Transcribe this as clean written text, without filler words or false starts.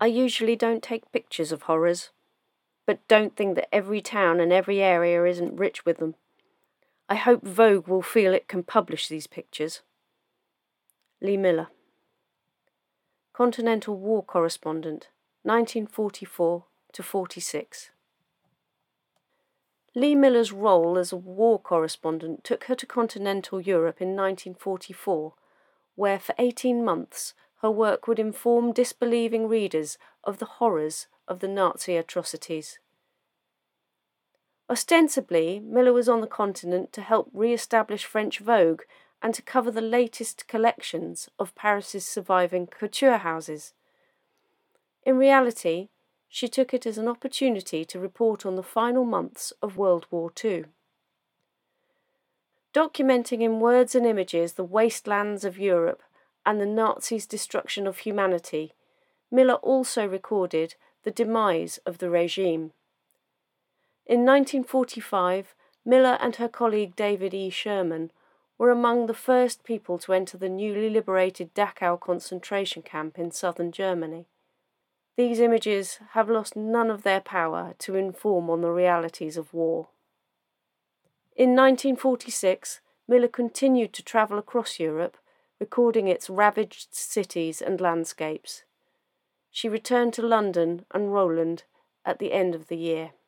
I usually don't take pictures of horrors, but don't think that every town and every area isn't rich with them. I hope Vogue will feel it can publish these pictures. Lee Miller. Continental War Correspondent, 1944 to 46. Lee Miller's role as a war correspondent took her to continental Europe in 1944, where for 18 months her work would inform disbelieving readers of the horrors of the Nazi atrocities. Ostensibly, Miller was on the continent to help re-establish French Vogue and to cover the latest collections of Paris's surviving couture houses. In reality, she took it as an opportunity to report on the final months of World War II. Documenting in words and images the wastelands of Europe and the Nazis' destruction of humanity, Miller also recorded the demise of the regime. In 1945, Miller and her colleague David E. Sherman were among the first people to enter the newly liberated Dachau concentration camp in southern Germany. These images have lost none of their power to inform on the realities of war. In 1946, Miller continued to travel across Europe, recording its ravaged cities and landscapes. She returned to London and Roland at the end of the year.